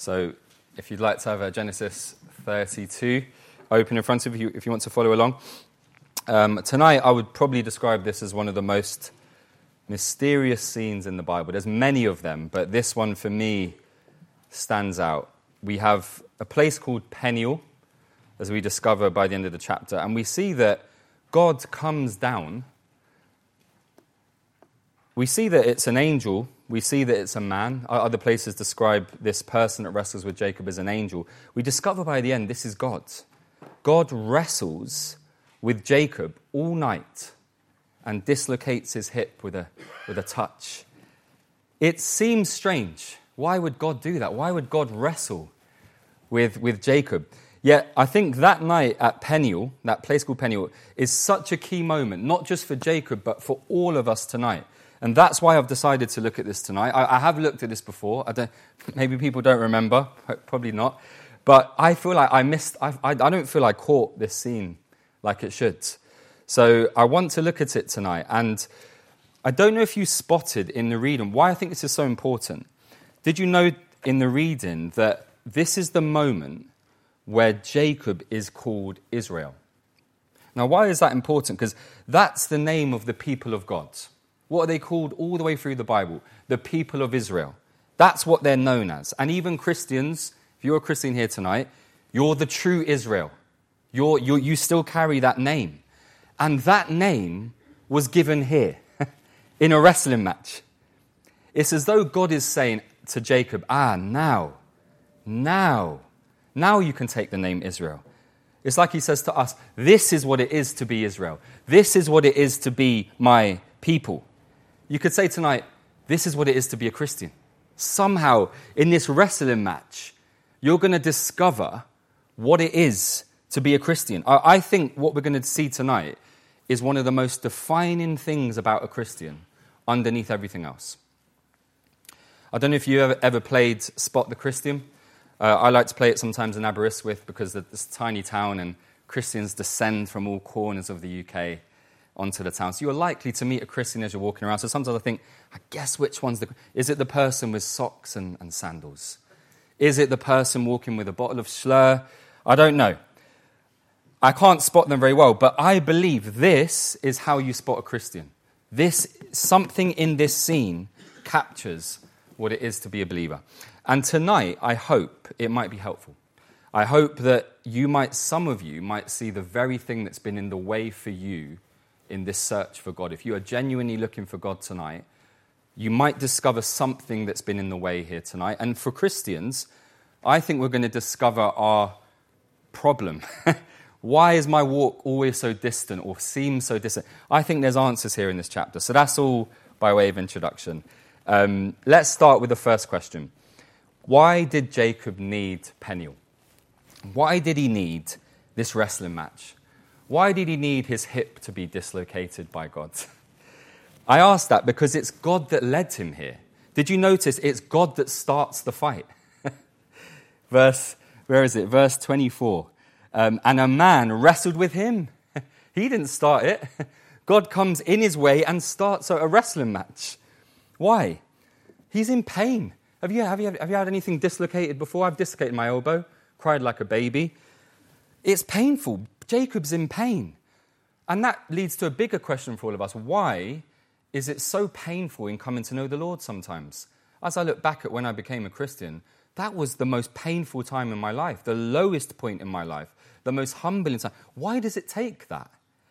So if you'd like to have a Genesis 32 open in front of you, if you want to follow along. Tonight, I would probably describe this as one of the most mysterious scenes in the Bible. There's many of them, but this one for me stands out. We have a place called Peniel, as we discover by the end of the chapter, and we see that God comes down. We see that it's an angel. We see that it's a man. Other places describe this person that wrestles with Jacob as an angel. We discover by the end this is God. God wrestles with Jacob all night and dislocates his hip with a touch. It seems strange. Why would God do that? Why would God wrestle with Jacob? Yet I think that night at Peniel, that place called Peniel, is such a key moment, not just for Jacob, but for all of us tonight. And that's why I've decided to look at this tonight. I have looked at this before. Maybe people don't remember, probably not. But I feel like I don't feel I caught this scene like it should. So I want to look at it tonight. And I don't know if you spotted in the reading why I think this is so important. Did you know in the reading that this is the moment where Jacob is called Israel? Now, why is that important? Because that's the name of the people of God. What are they called all the way through the Bible? The people of Israel. That's what they're known as. And even Christians, if you're a Christian here tonight, you're the true Israel. You still carry that name. And that name was given here in a wrestling match. It's as though God is saying to Jacob, now you can take the name Israel. It's like he says to us, this is what it is to be Israel. This is what it is to be my people. You could say tonight, this is what it is to be a Christian. Somehow, in this wrestling match, you're going to discover what it is to be a Christian. I think what we're going to see tonight is one of the most defining things about a Christian underneath everything else. I don't know if you ever played Spot the Christian. I like to play it sometimes in Aberystwyth because it's a tiny town and Christians descend from all corners of the UK onto the town. So you're likely to meet a Christian as you're walking around. So sometimes I think, I guess which one's is it the person with socks and sandals? Is it the person walking with a bottle of Schlur? I don't know. I can't spot them very well, but I believe this is how you spot a Christian. Something in this scene captures what it is to be a believer. And tonight, I hope it might be helpful. I hope that some of you might see the very thing that's been in the way for you in this search for God. If you are genuinely looking for God tonight, you might discover something that's been in the way here tonight. And for Christians, I think we're going to discover our problem. Why is my walk always so distant or seems so distant? I think there's answers here in this chapter. So that's all by way of introduction. Let's start with the first question. Why did Jacob need Peniel? Why did he need this wrestling match? Why did he need his hip to be dislocated by God? I ask that because it's God that led him here. Did you notice it's God that starts the fight? Verse 24. And a man wrestled with him. He didn't start it. God comes in his way and starts a wrestling match. Why? He's in pain. Have you had anything dislocated before? I've dislocated my elbow, cried like a baby. It's painful. Jacob's in pain. And that leads to a bigger question for all of us. Why is it so painful in coming to know the Lord sometimes? As I look back at when I became a Christian, that was the most painful time in my life, the lowest point in my life, the most humbling time. Why does it take that?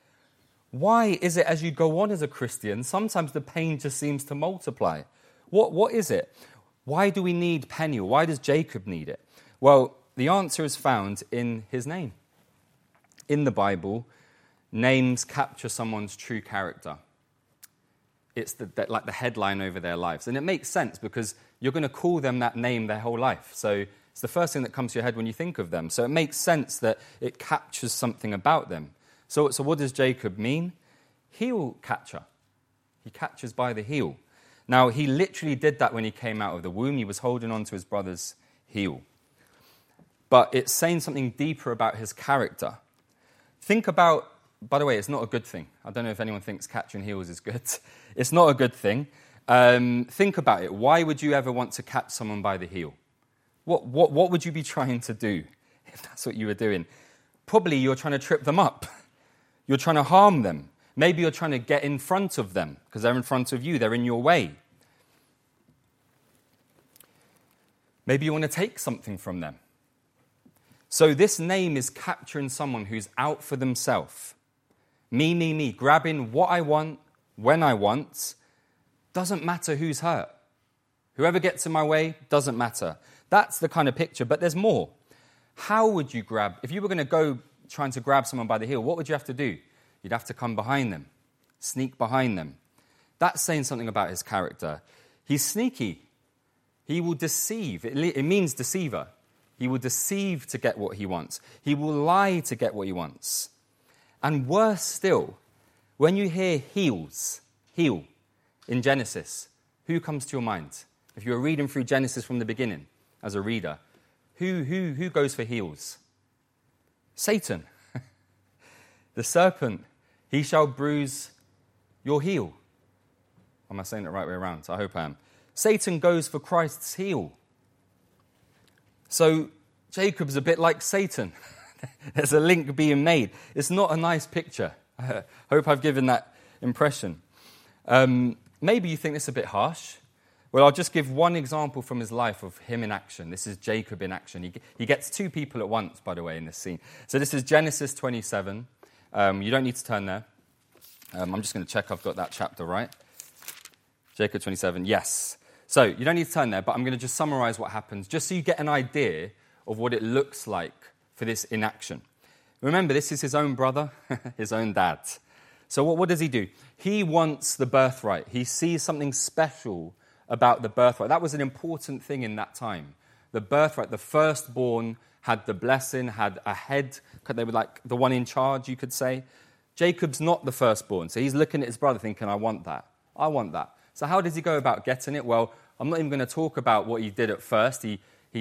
Why is it as you go on as a Christian, sometimes the pain just seems to multiply? What is it? Why do we need Peniel? Why does Jacob need it? Well, the answer is found in his name. In the Bible, names capture someone's true character. It's like the headline over their lives. And it makes sense because you're going to call them that name their whole life. So it's the first thing that comes to your head when you think of them. So it makes sense that it captures something about them. So what does Jacob mean? Heel catcher. He catches by the heel. Now, he literally did that when he came out of the womb. He was holding on to his brother's heel. But it's saying something deeper about his character. Think about, by the way, it's not a good thing. I don't know if anyone thinks catching heels is good. It's not a good thing. Think about it. Why would you ever want to catch someone by the heel? What would you be trying to do if that's what you were doing? Probably you're trying to trip them up. You're trying to harm them. Maybe you're trying to get in front of them because they're in front of you. They're in your way. Maybe you want to take something from them. So this name is capturing someone who's out for themselves. Me, grabbing what I want, when I want. Doesn't matter who's hurt. Whoever gets in my way, doesn't matter. That's the kind of picture, but there's more. How would you grab, if you were going to go trying to grab someone by the heel, what would you have to do? You'd have to come behind them, sneak behind them. That's saying something about his character. He's sneaky. He will deceive. It means deceiver. He will deceive to get what he wants. He will lie to get what he wants. And worse still, when you hear heel in Genesis, who comes to your mind? If you're reading through Genesis from the beginning as a reader, who goes for heels? Satan. The serpent. He shall bruise your heel. Am I saying it the right way around? I hope I am. Satan goes for Christ's heel. So Jacob's a bit like Satan. There's a link being made. It's not a nice picture. I hope I've given that impression. Maybe you think this is a bit harsh. Well, I'll just give one example from his life of him in action. This is Jacob in action. He gets two people at once, by the way, in this scene. So this is Genesis 27. You don't need to turn there. I'm just going to check I've got that chapter right. Jacob 27, yes. So you don't need to turn there, but I'm going to just summarize what happens, just so you get an idea of what it looks like for this in action. Remember, this is his own brother, his own dad. So what does he do? He wants the birthright. He sees something special about the birthright. That was an important thing in that time. The birthright, the firstborn had the blessing, had a head. They were like the one in charge, you could say. Jacob's not the firstborn, so he's looking at his brother thinking, I want that. I want that. So how does he go about getting it? Well, I'm not even going to talk about what he did at first. He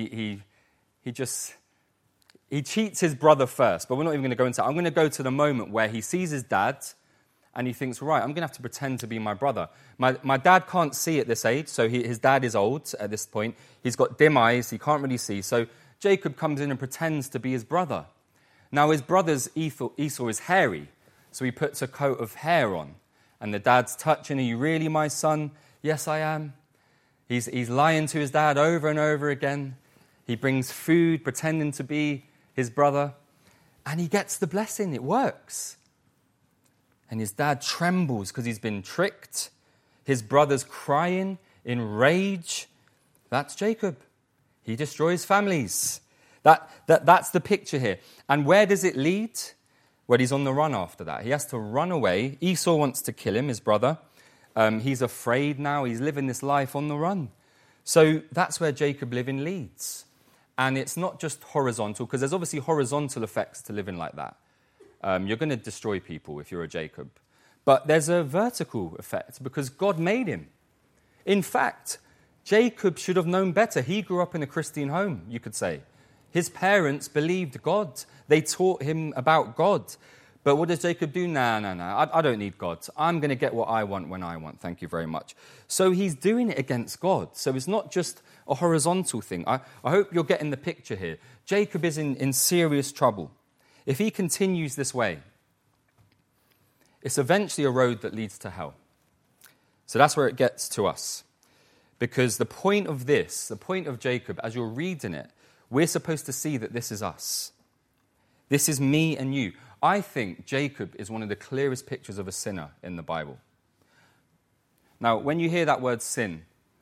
cheats his brother first, but we're not even going to go into that. I'm going to go to the moment where he sees his dad and he thinks, right, I'm going to have to pretend to be my brother. My dad can't see at this age, so his dad is old at this point. He's got dim eyes, he can't really see. So Jacob comes in and pretends to be his brother. Now his brother's Esau is hairy, so he puts a coat of hair on. And the dad's touching, are you really my son? Yes, I am. He's lying to his dad over and over again. He brings food, pretending to be his brother. And he gets the blessing. It works. And his dad trembles because he's been tricked. His brother's crying in rage. That's Jacob. He destroys families. That's the picture here. And where does it lead? Well, he's on the run after that. He has to run away. Esau wants to kill him, his brother. He's afraid now. He's living this life on the run. So that's where Jacob living leads. And it's not just horizontal, because there's obviously horizontal effects to living like that. You're going to destroy people if you're a Jacob. But there's a vertical effect, because God made him. In fact, Jacob should have known better. He grew up in a Christian home, you could say. His parents believed God. They taught him about God. But what does Jacob do? No. I don't need God. I'm going to get what I want when I want. Thank you very much. So he's doing it against God. So it's not just a horizontal thing. I hope you're getting the picture here. Jacob is in serious trouble. If he continues this way, it's eventually a road that leads to hell. So that's where it gets to us. Because the point of this, the point of Jacob, as you're reading it, we're supposed to see that this is us. This is me and you. I think Jacob is one of the clearest pictures of a sinner in the Bible. Now, when you hear that word sin,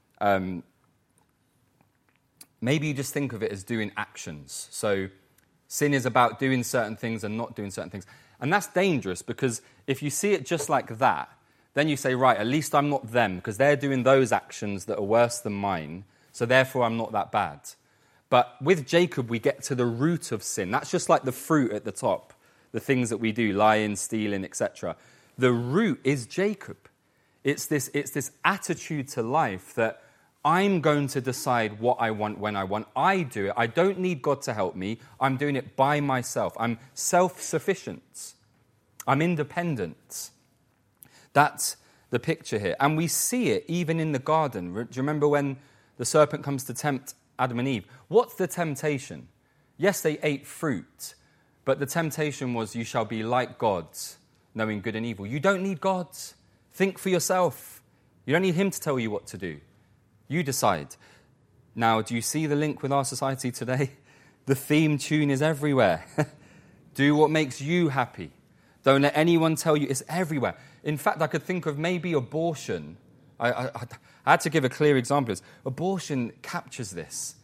maybe you just think of it as doing actions. So sin is about doing certain things and not doing certain things. And that's dangerous, because if you see it just like that, then you say, right, at least I'm not them, because they're doing those actions that are worse than mine, so therefore I'm not that bad. But with Jacob, we get to the root of sin. That's just like the fruit at the top, the things that we do, lying, stealing, etc. The root is Jacob. It's this attitude to life that I'm going to decide what I want when I want. I do it. I don't need God to help me. I'm doing it by myself. I'm self-sufficient. I'm independent. That's the picture here. And we see it even in the garden. Do you remember when the serpent comes to tempt Adam and Eve. What's the temptation? Yes, they ate fruit, but the temptation was, you shall be like God, knowing good and evil. You don't need God. Think for yourself. You don't need him to tell you what to do. You decide. Now, do you see the link with our society today? The theme tune is everywhere. Do what makes you happy. Don't let anyone tell you. It's everywhere. In fact, I could think of maybe abortion. I had to give a clear example of this. Abortion captures this.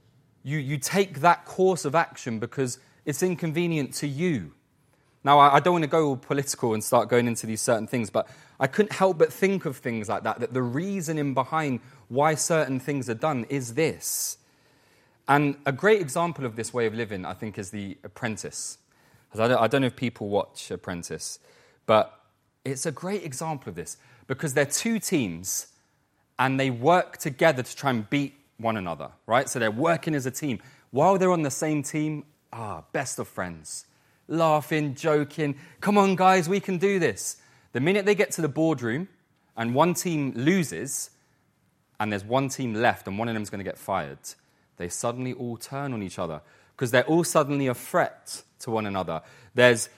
You take that course of action because it's inconvenient to you. Now, I don't want to go all political and start going into these certain things, but I couldn't help but think of things like that the reasoning behind why certain things are done is this. And a great example of this way of living, I think, is The Apprentice. I don't know if people watch Apprentice, but it's a great example of this because they're two teams and they work together to try and beat one another, right? So they're working as a team. While they're on the same team, best of friends, laughing, joking. Come on, guys, we can do this. The minute they get to the boardroom and one team loses and there's one team left and one of them is going to get fired, they suddenly all turn on each other because they're all suddenly a threat to one another. There's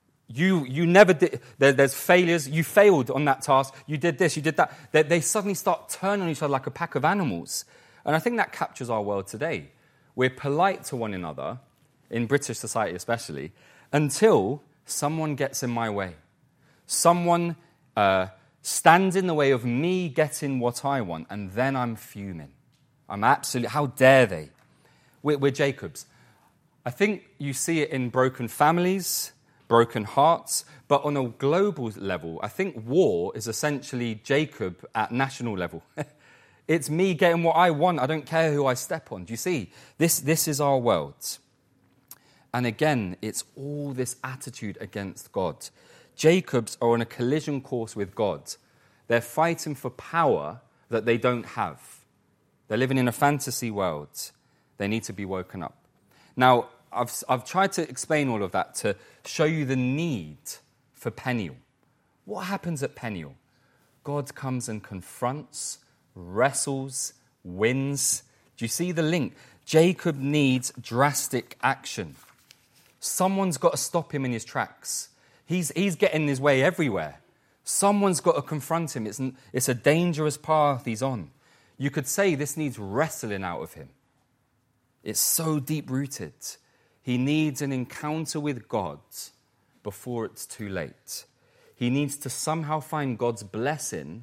you never did. There's failures. You failed on that task. You did this. You did that. They suddenly start turning on each other like a pack of animals. And I think that captures our world today. We're polite to one another, in British society especially, until someone gets in my way. Someone stands in the way of me getting what I want, and then I'm fuming. I'm absolutely, how dare they? We're Jacobs. I think you see it in broken families, broken hearts, but on a global level, I think war is essentially Jacob at national level. It's me getting what I want. I don't care who I step on. Do you see? This is our world. And again, it's all this attitude against God. Jacobs are on a collision course with God. They're fighting for power that they don't have. They're living in a fantasy world. They need to be woken up. Now, I've tried to explain all of that to show you the need for Peniel. What happens at Peniel? God comes and confronts, wrestles, wins. Do you see the link? Jacob needs drastic action. Someone's got to stop him in his tracks. He's getting his way everywhere. Someone's got to confront him. It's a dangerous path he's on. You could say this needs wrestling out of him. It's so deep-rooted. He needs an encounter with God before it's too late. He needs to somehow find God's blessing,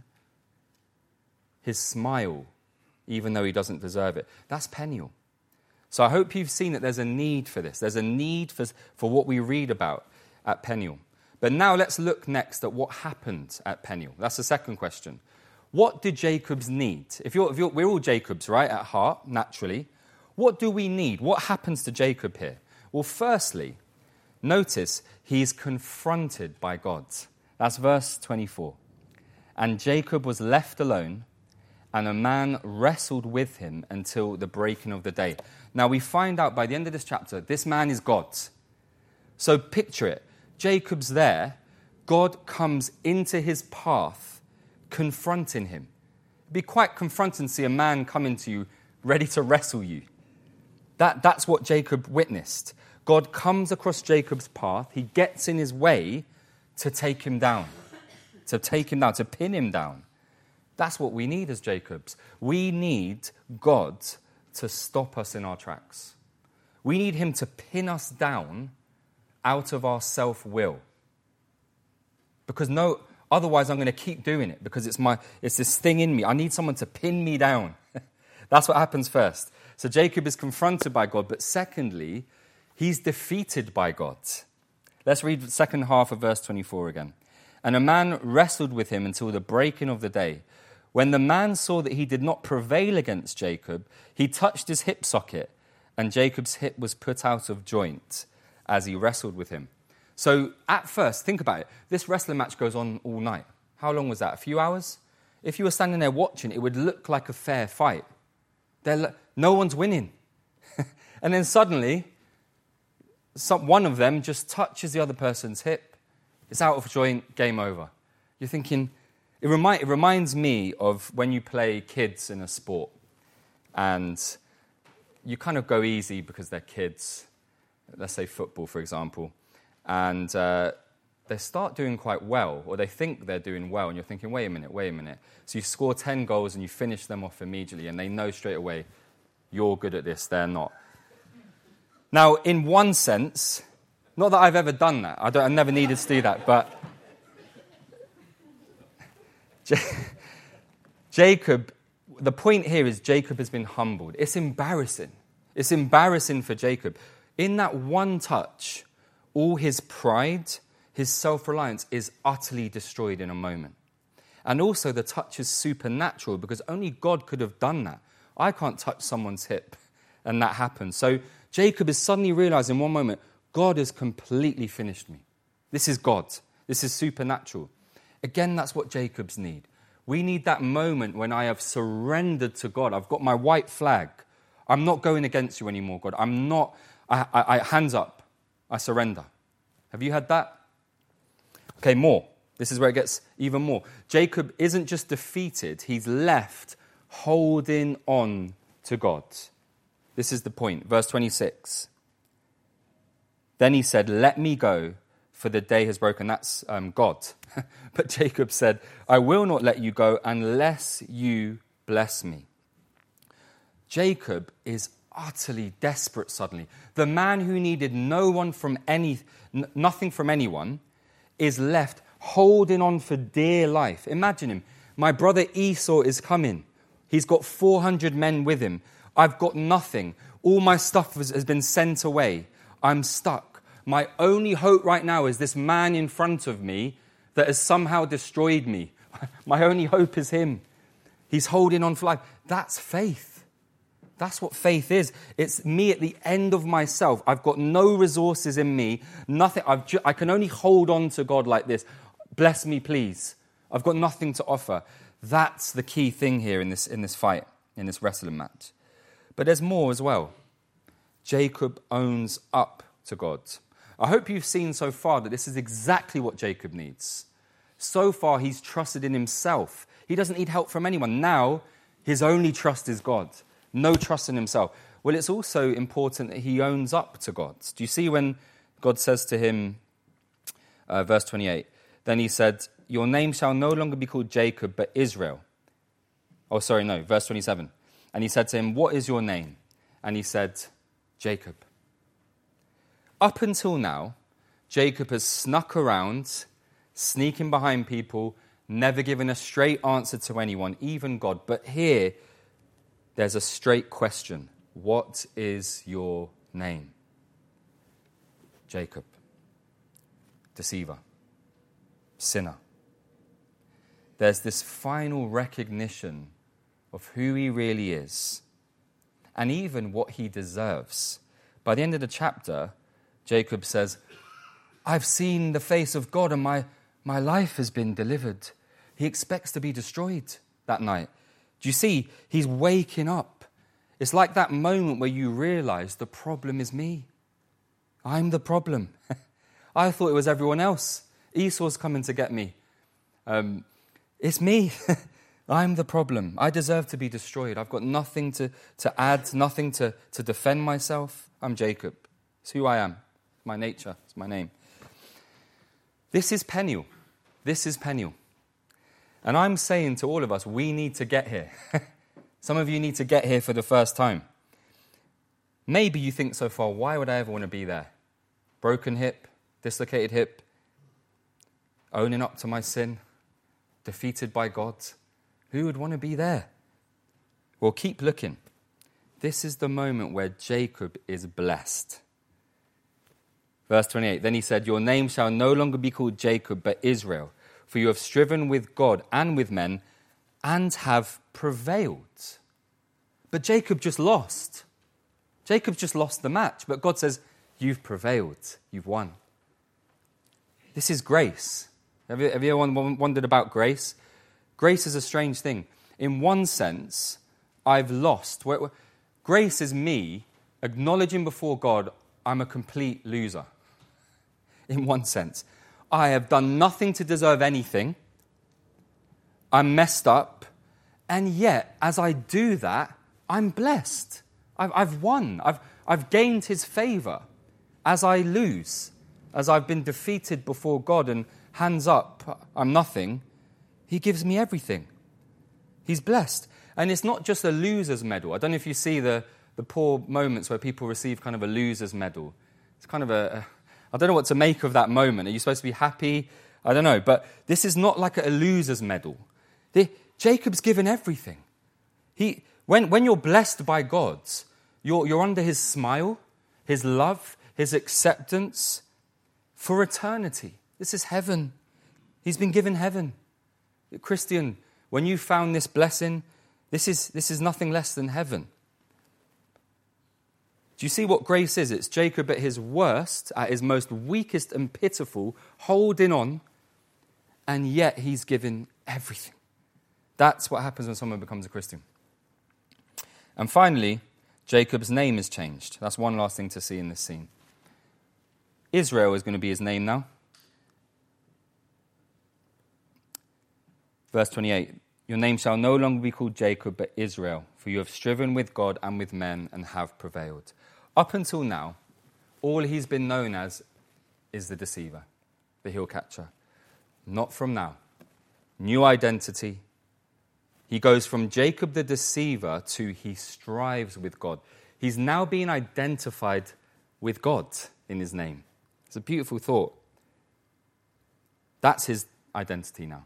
his smile, even though he doesn't deserve it. That's Peniel. So I hope you've seen that there's a need for this. There's a need for what we read about at Peniel. But now let's look next at what happened at Peniel. That's the second question. What did Jacobs need? We're all Jacobs, right, at heart, naturally. What do we need? What happens to Jacob here? Well, firstly, notice he's confronted by God. That's verse 24. And Jacob was left alone, and a man wrestled with him until the breaking of the day. Now, we find out by the end of this chapter, this man is God. So picture it. Jacob's there. God comes into his path, confronting him. It'd be quite confronting to see a man coming to you, ready to wrestle you. That's what Jacob witnessed. God comes across Jacob's path. He gets in his way to take him down, to pin him down. That's what we need as Jacobs. We need God to stop us in our tracks. We need him to pin us down out of our self-will. Because otherwise I'm going to keep doing it because it's this thing in me. I need someone to pin me down. That's what happens first. So Jacob is confronted by God, but secondly, he's defeated by God. Let's read the second half of verse 24 again. And a man wrestled with him until the breaking of the day. When the man saw that he did not prevail against Jacob, he touched his hip socket, and Jacob's hip was put out of joint as he wrestled with him. So at first, think about it. This wrestling match goes on all night. How long was that? A few hours? If you were standing there watching, it would look like a fair fight. No one's winning. And then suddenly, one of them just touches the other person's hip. It's out of joint, game over. You're thinking, it reminds me of when you play kids in a sport and you kind of go easy because they're kids. Let's say football, for example. And they start doing quite well, or they think they're doing well, and you're thinking, wait a minute. So you score 10 goals and you finish them off immediately, and they know straight away, you're good at this, they're not. Now, in one sense, not that I've ever done that. I never needed to do that, but Jacob, the point here is Jacob has been humbled. It's embarrassing. It's embarrassing for Jacob. In that one touch, all his pride, his self-reliance is utterly destroyed in a moment. And also the touch is supernatural because only God could have done that. I can't touch someone's hip and that happens. So Jacob is suddenly realizing in one moment, God has completely finished me. This is God. This is supernatural. Again, that's what Jacobs need. We need that moment when I have surrendered to God. I've got my white flag. I'm not going against you anymore, God. I'm not, hands up. I surrender. Have you had that? Okay, more. This is where it gets even more. Jacob isn't just defeated. He's left holding on to God. This is the point. Verse 26. Then he said, let me go, for the day has broken. That's God. But Jacob said, I will not let you go unless you bless me. Jacob is utterly desperate suddenly. The man who needed nothing from anyone is left holding on for dear life. Imagine him. My brother Esau is coming. He's got 400 men with him. I've got nothing. All my stuff has been sent away. I'm stuck. My only hope right now is this man in front of me that has somehow destroyed me. My only hope is him. He's holding on for life. That's faith. That's what faith is. It's me at the end of myself. I've got no resources in me. Nothing. I can only hold on to God like this. Bless me, please. I've got nothing to offer. That's the key thing here in this fight, in this wrestling match. But there's more as well. Jacob owns up to God. I hope you've seen so far that this is exactly what Jacob needs. So far, he's trusted in himself. He doesn't need help from anyone. Now, his only trust is God. No trust in himself. Well, it's also important that he owns up to God. Do you see when God says to him, verse 28, then he said, your name shall no longer be called Jacob, but Israel. Verse 27. And he said to him, what is your name? And he said, Jacob. Up until now, Jacob has snuck around, sneaking behind people, never given a straight answer to anyone, even God. But here, there's a straight question. What is your name? Jacob. Deceiver. Sinner. There's this final recognition of who he really is and even what he deserves. By the end of the chapter, Jacob says, I've seen the face of God and my life has been delivered. He expects to be destroyed that night. Do you see? He's waking up. It's like that moment where you realize the problem is me. I'm the problem. I thought it was everyone else. Esau's coming to get me. It's me. I'm the problem. I deserve to be destroyed. I've got nothing to add, nothing to defend myself. I'm Jacob. It's who I am. It's my nature. It's my name. This is Peniel. This is Peniel. And I'm saying to all of us, we need to get here. Some of you need to get here for the first time. Maybe you think so far, why would I ever want to be there? Broken hip, dislocated hip, owning up to my sin, defeated by God. Who would want to be there? Well, keep looking. This is the moment where Jacob is blessed. Verse 28, then he said, your name shall no longer be called Jacob, but Israel, for you have striven with God and with men and have prevailed. But Jacob just lost. Jacob just lost the match, but God says, you've prevailed, you've won. This is grace. Have you ever wondered about grace? Grace is a strange thing. In one sense, I've lost. Grace is me acknowledging before God, I'm a complete loser. In one sense. I have done nothing to deserve anything. I'm messed up. And yet, as I do that, I'm blessed. I've won. I've gained his favor. As I lose, as I've been defeated before God and hands up, I'm nothing, he gives me everything. He's blessed. And it's not just a loser's medal. I don't know if you see the poor moments where people receive kind of a loser's medal. It's kind of I don't know what to make of that moment. Are you supposed to be happy? I don't know. But this is not like a loser's medal. Jacob's given everything. When you're blessed by God, you're under his smile, his love, his acceptance for eternity. This is heaven. He's been given heaven. Christian, when you found this blessing, this is nothing less than heaven. Do you see what grace is? It's Jacob at his worst, at his most weakest and pitiful, holding on, and yet he's given everything. That's what happens when someone becomes a Christian. And finally, Jacob's name is changed. That's one last thing to see in this scene. Israel is going to be his name now. Verse 28, your name shall no longer be called Jacob, but Israel, for you have striven with God and with men and have prevailed. Up until now, all he's been known as is the deceiver, the heel catcher. Not from now. New identity. He goes from Jacob the deceiver to he strives with God. He's now being identified with God in his name. It's a beautiful thought. That's his identity now.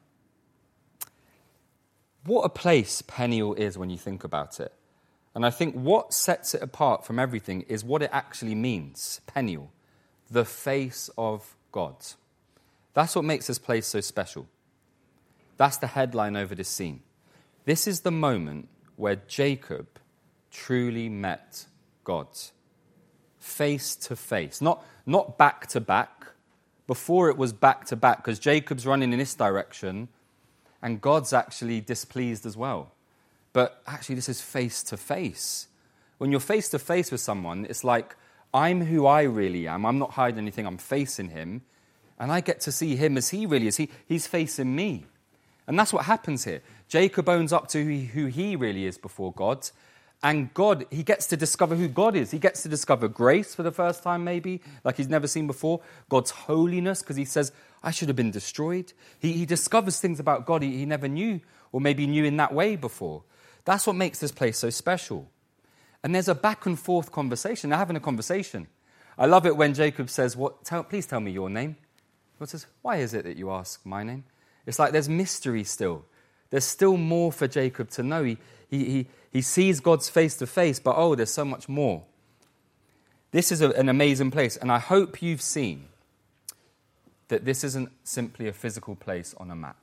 What a place Peniel is when you think about it. And I think what sets it apart from everything is what it actually means. Peniel, the face of God. That's what makes this place so special. That's the headline over this scene. This is the moment where Jacob truly met God. Face to face. Not back to back. Before it was back to back, because Jacob's running in this direction and God's actually displeased as well. But actually this is face to face. When you're face to face with someone, it's like, I'm who I really am. I'm not hiding anything. I'm facing him. And I get to see him as he really is. He's facing me. And that's what happens here. Jacob owns up to who he really is before God. And God, he gets to discover who God is. He gets to discover grace for the first time, maybe, like he's never seen before. God's holiness, because he says, I should have been destroyed. He discovers things about God he never knew, or maybe knew in that way before. That's what makes this place so special. And there's a back and forth conversation. They're having a conversation. I love it when Jacob says, please tell me your name. God says, why is it that you ask my name? It's like there's mystery still. There's still more for Jacob to know. He sees God's face to face, but there's so much more. This is an amazing place, and I hope you've seen that this isn't simply a physical place on a map.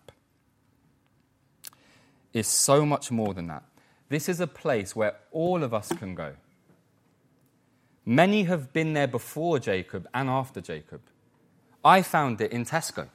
It's so much more than that. This is a place where all of us can go. Many have been there before Jacob and after Jacob. I found it in Tesco.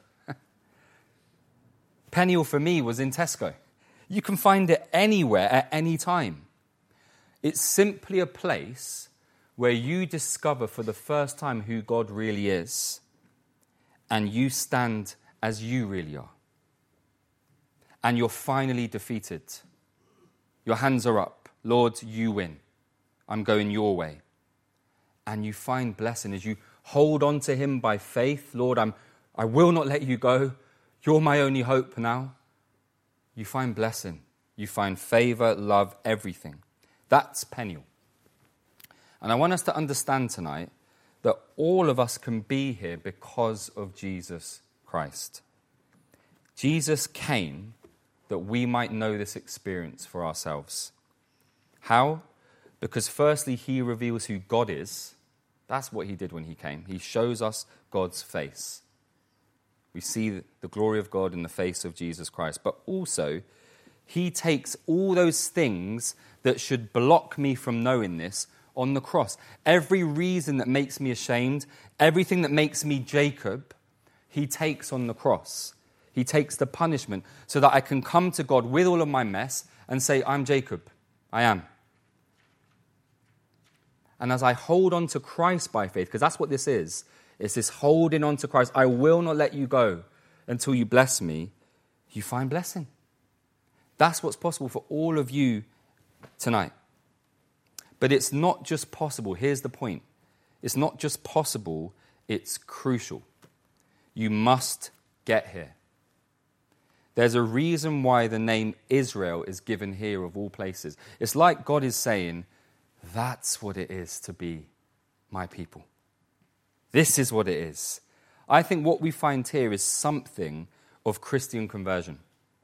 Peniel for me was in Tesco. You can find it anywhere at any time. It's simply a place where you discover for the first time who God really is, and you stand as you really are. And you're finally defeated. Your hands are up. Lord, you win. I'm going your way. And you find blessing as you hold on to him by faith. Lord, I will not let you go. You're my only hope now. You find blessing. You find favor, love, everything. That's Peniel. And I want us to understand tonight that all of us can be here because of Jesus Christ. Jesus came that we might know this experience for ourselves. How? Because firstly, he reveals who God is. That's what he did when he came. He shows us God's face. We see the glory of God in the face of Jesus Christ. But also, he takes all those things that should block me from knowing this on the cross. Every reason that makes me ashamed, everything that makes me Jacob, he takes on the cross. He takes the punishment so that I can come to God with all of my mess and say, I'm Jacob. I am. And as I hold on to Christ by faith, because that's what this is, it's this holding on to Christ. I will not let you go until you bless me. You find blessing. That's what's possible for all of you tonight. But it's not just possible. Here's the point. It's not just possible, it's crucial. You must get here. There's a reason why the name Israel is given here of all places. It's like God is saying, that's what it is to be my people. This is what it is. I think what we find here is something of Christian conversion.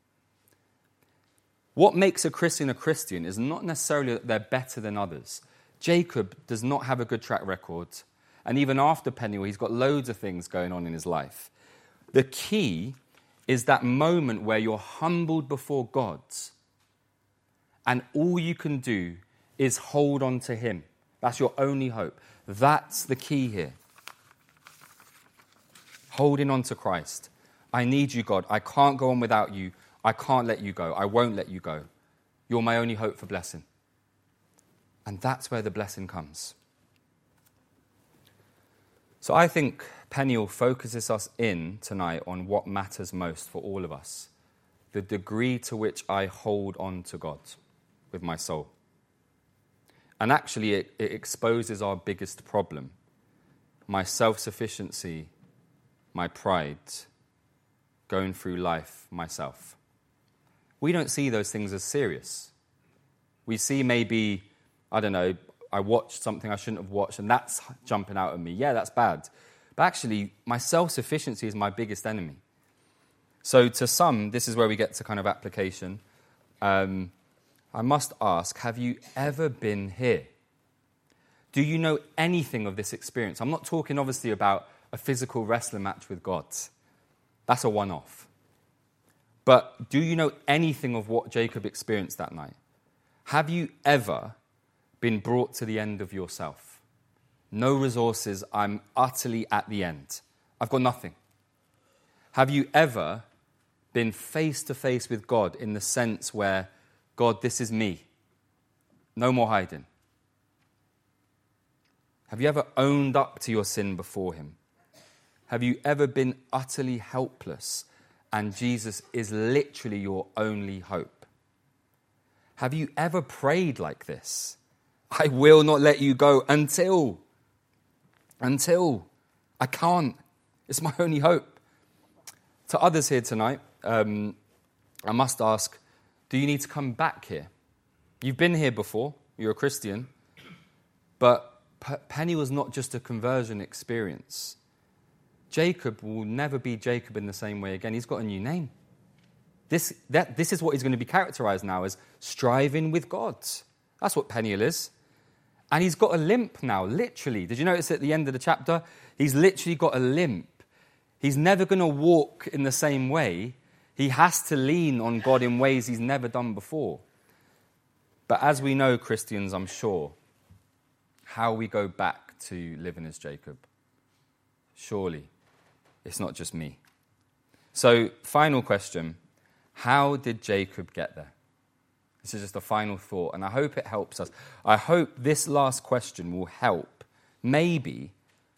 What makes a Christian is not necessarily that they're better than others. Jacob does not have a good track record. And even after Peniel, he's got loads of things going on in his life. The key is that moment where you're humbled before God and all you can do is hold on to him. That's your only hope. That's the key here. Holding on to Christ. I need you, God. I can't go on without you. I can't let you go. I won't let you go. You're my only hope for blessing. And that's where the blessing comes. So I think Peniel focuses us in tonight on what matters most for all of us. The degree to which I hold on to God with my soul. And actually it exposes our biggest problem. My self-sufficiency, my pride, going through life myself. We don't see those things as serious. We see maybe, I don't know, I watched something I shouldn't have watched and that's jumping out at me. Yeah, that's bad. But actually, my self-sufficiency is my biggest enemy. So to some, this is where we get to kind of application. I must ask, have you ever been here? Do you know anything of this experience? I'm not talking obviously about a physical wrestling match with God. That's a one-off. But do you know anything of what Jacob experienced that night? Have you ever been brought to the end of yourself? No resources, I'm utterly at the end. I've got nothing. Have you ever been face to face with God in the sense where, God, this is me. No more hiding. Have you ever owned up to your sin before him? Have you ever been utterly helpless and Jesus is literally your only hope? Have you ever prayed like this? I will not let you go until I can't. It's my only hope. To others here tonight, I must ask, do you need to come back here? You've been here before, you're a Christian, but Peniel was not just a conversion experience. Jacob will never be Jacob in the same way again. He's got a new name. This is what he's going to be characterized now as striving with God. That's what Peniel is. And he's got a limp now, literally. Did you notice at the end of the chapter? He's literally got a limp. He's never going to walk in the same way. He has to lean on God in ways he's never done before. But as we know, Christians, I'm sure, how we go back to living as Jacob. Surely, it's not just me. So, final question. How did Jacob get there? This is just a final thought, and I hope it helps us. I hope this last question will help maybe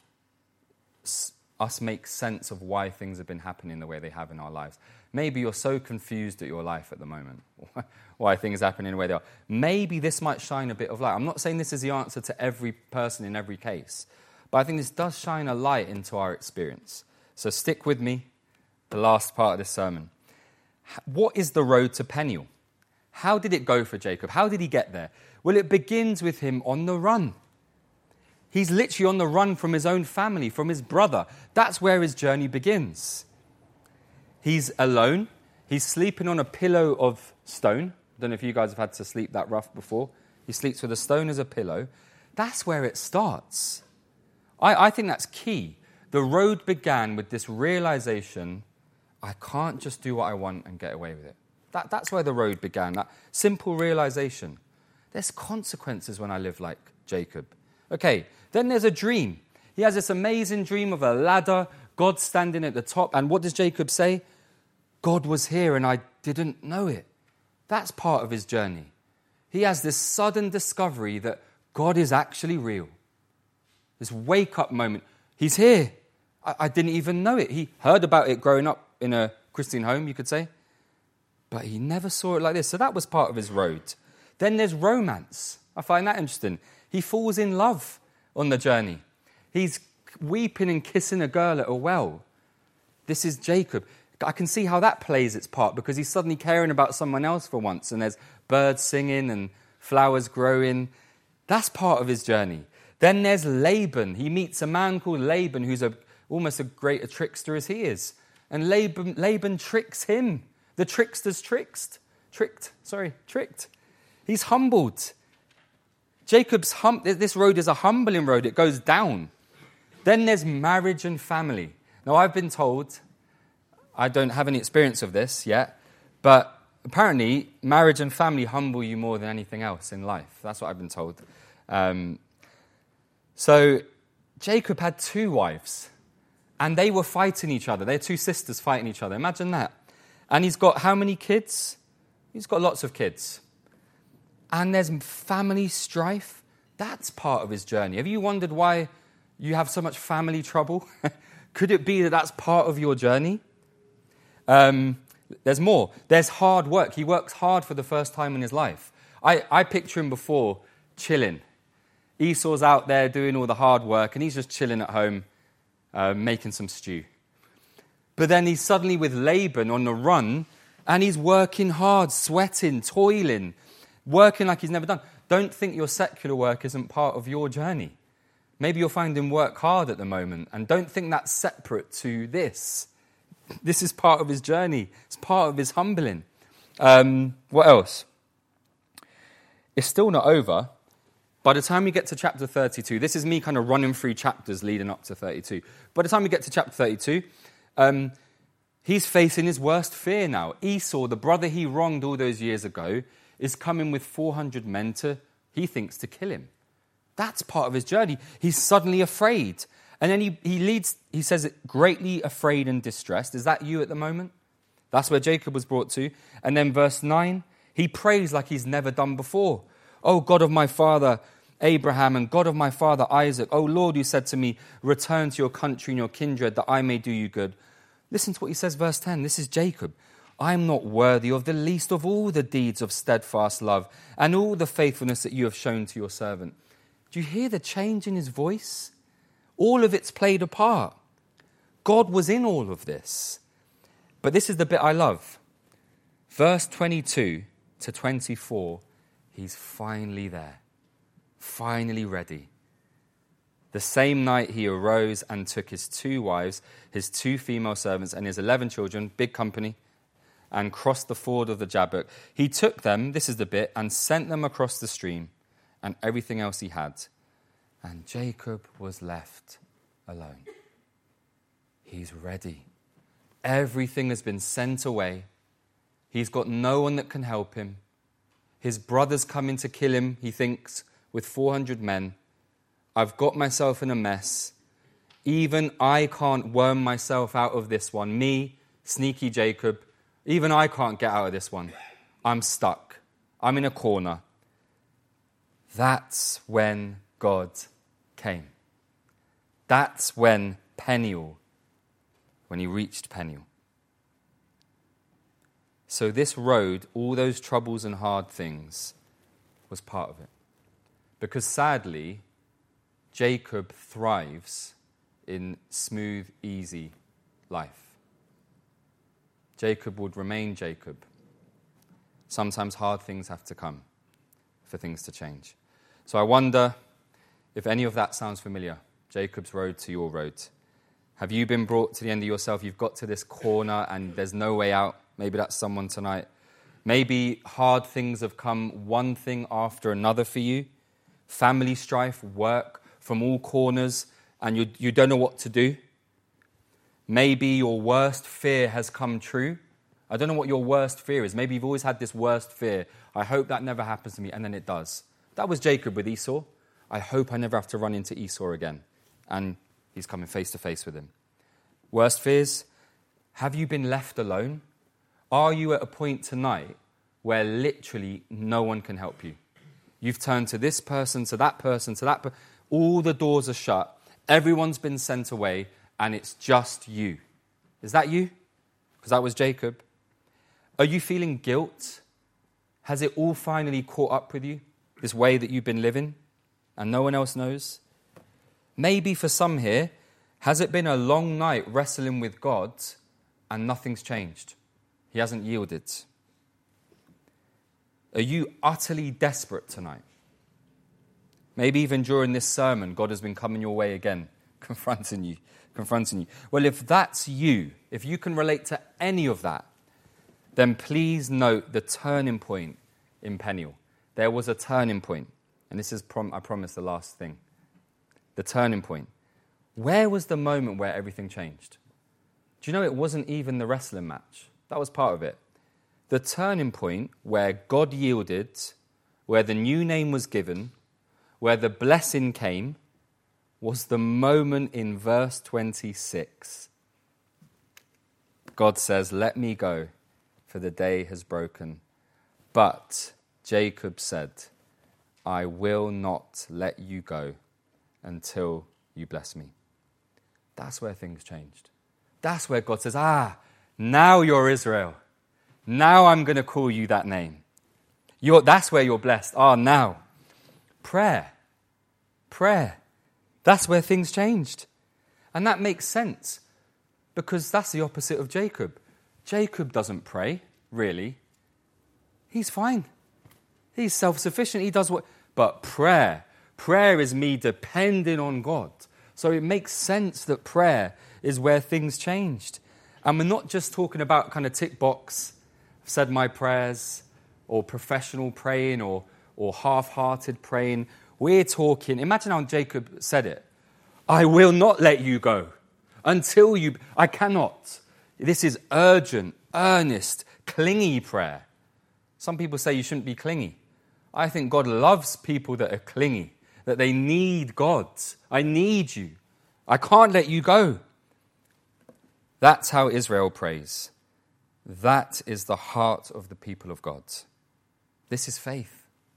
us make sense of why things have been happening the way they have in our lives. Maybe you're so confused at your life at the moment, why things are happening the way they are. Maybe this might shine a bit of light. I'm not saying this is the answer to every person in every case, but I think this does shine a light into our experience. So stick with me, the last part of this sermon. What is the road to Peniel? How did it go for Jacob? How did he get there? Well, it begins with him on the run. He's literally on the run from his own family, from his brother. That's where his journey begins. He's alone. He's sleeping on a pillow of stone. I don't know if you guys have had to sleep that rough before. He sleeps with a stone as a pillow. That's where it starts. I think that's key. The road began with this realization, I can't just do what I want and get away with it. That's where the road began, that simple realization. There's consequences when I live like Jacob. Okay, then there's a dream. He has this amazing dream of a ladder, God standing at the top. And what does Jacob say? God was here and I didn't know it. That's part of his journey. He has this sudden discovery that God is actually real. This wake-up moment. He's here. I didn't even know it. He heard about it growing up in a Christian home, you could say. But he never saw it like this. So that was part of his road. Then there's romance. I find that interesting. He falls in love on the journey. He's weeping and kissing a girl at a well. This is Jacob. I can see how that plays its part because he's suddenly caring about someone else for once, and there's birds singing and flowers growing. That's part of his journey. Then there's Laban. He meets a man called Laban who's almost as great a trickster as he is. And Laban tricks him. The trickster's tricked. He's humbled. This road is a humbling road. It goes down. Then there's marriage and family. Now, I've been told, I don't have any experience of this yet, but apparently marriage and family humble you more than anything else in life. That's what I've been told. So Jacob had 2 wives, and they were fighting each other. They're 2 sisters fighting each other. Imagine that. And he's got how many kids? He's got lots of kids. And there's family strife. That's part of his journey. Have you wondered why you have so much family trouble? Could it be that that's part of your journey? There's more. There's hard work. He works hard for the first time in his life. I picture him before chilling. Esau's out there doing all the hard work, and he's just chilling at home, making some stew. But then he's suddenly with Laban on the run, and he's working hard, sweating, toiling, working like he's never done. Don't think your secular work isn't part of your journey. Maybe you're finding work hard at the moment, and don't think that's separate to this. This is part of his journey. It's part of his humbling. What else? It's still not over. By the time we get to chapter 32, this is me kind of running through chapters leading up to 32. By the time we get to chapter 32, he's facing his worst fear now. Esau, the brother he wronged all those years ago, is coming with 400 men he thinks, to kill him. That's part of his journey. He's suddenly afraid. And then he says, greatly afraid and distressed. Is that you at the moment? That's where Jacob was brought to. And then verse 9, he prays like he's never done before. Oh, God of my father Abraham and God of my father Isaac, oh Lord, you said to me, return to your country and your kindred that I may do you good. Listen to what he says, verse 10. This is Jacob. I am not worthy of the least of all the deeds of steadfast love and all the faithfulness that you have shown to your servant. Do you hear the change in his voice? All of it's played a part. God was in all of this. But this is the bit I love. Verse 22 to 24, he's finally there, finally ready. The same night he arose and took his 2 wives, his 2 female servants, and his 11 children, big company, and crossed the ford of the Jabbok. He took them, this is the bit, and sent them across the stream, and everything else he had. And Jacob was left alone. He's ready. Everything has been sent away. He's got no one that can help him. His brother's coming to kill him, he thinks, with 400 men. I've got myself in a mess. Even I can't worm myself out of this one. Me, sneaky Jacob, even I can't get out of this one. I'm stuck. I'm in a corner. That's when God came. That's when he reached Peniel. So this road, all those troubles and hard things, was part of it. Because sadly, Jacob thrives in smooth, easy life. Jacob would remain Jacob. Sometimes hard things have to come for things to change. So I wonder if any of that sounds familiar. Jacob's road to your road. Have you been brought to the end of yourself? You've got to this corner and there's no way out. Maybe that's someone tonight. Maybe hard things have come one thing after another for you. Family strife, work from all corners, and you don't know what to do. Maybe your worst fear has come true. I don't know what your worst fear is. Maybe you've always had this worst fear. I hope that never happens to me, and then it does. That was Jacob with Esau. I hope I never have to run into Esau again. And he's coming face to face with him. Worst fears, have you been left alone? Are you at a point tonight where literally no one can help you? You've turned to this person, to that person, to that person. All the doors are shut. Everyone's been sent away, and it's just you. Is that you? Because that was Jacob. Are you feeling guilt? Has it all finally caught up with you? This way that you've been living and no one else knows? Maybe for some here, has it been a long night wrestling with God and nothing's changed? He hasn't yielded. Are you utterly desperate tonight? Maybe even during this sermon, God has been coming your way again, confronting you. Well, if that's you, if you can relate to any of that, then please note the turning point in Peniel. There was a turning point, and this is, I promise, the last thing. The turning point. Where was the moment where everything changed? Do you know it wasn't even the wrestling match? That was part of it. The turning point where God yielded, where the new name was given, where the blessing came, was the moment in verse 26. God says, "Let me go, for the day has broken." But Jacob said, "I will not let you go until you bless me." That's where things changed. That's where God says, now you're Israel. Now I'm going to call you that name. That's where you're blessed. Now. Prayer. That's where things changed. And that makes sense because that's the opposite of Jacob. Jacob doesn't pray, really. He's fine. He's self-sufficient. He does what... But prayer is me depending on God. So it makes sense that prayer is where things changed. And we're not just talking about kind of tick box, I've said my prayers, or professional praying, or half-hearted praying. We're talking, imagine how Jacob said it. I will not let you go until you... I cannot. This is urgent, earnest, clingy prayer. Some people say you shouldn't be clingy. I think God loves people that are clingy, that they need God. I need you. I can't let you go. That's how Israel prays. That is the heart of the people of God. This is faith.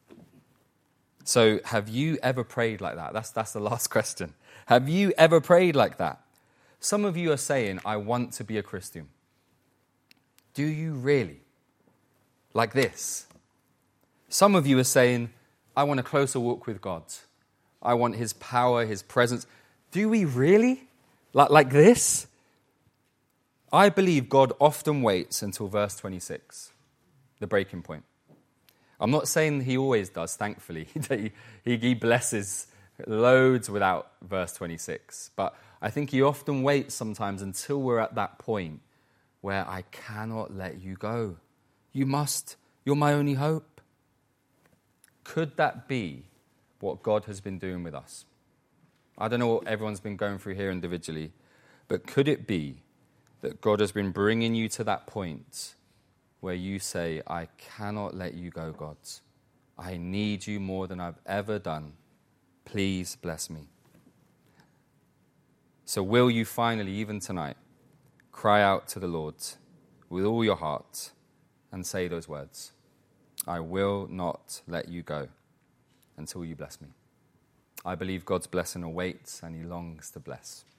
So have you ever prayed like that? That's the last question. Have you ever prayed like that? Some of you are saying, I want to be a Christian. Do you really? Like this? Some of you are saying, I want a closer walk with God. I want his power, his presence. Do we really? Like this? I believe God often waits until verse 26, the breaking point. I'm not saying he always does, thankfully. He blesses loads without verse 26. But I think he often waits sometimes until we're at that point where I cannot let you go. You must. You're my only hope. Could that be what God has been doing with us? I don't know what everyone's been going through here individually, but could it be that God has been bringing you to that point where you say, I cannot let you go, God. I need you more than I've ever done. Please bless me. So will you finally, even tonight, cry out to the Lord with all your heart and say those words? I will not let you go until you bless me. I believe God's blessing awaits and he longs to bless.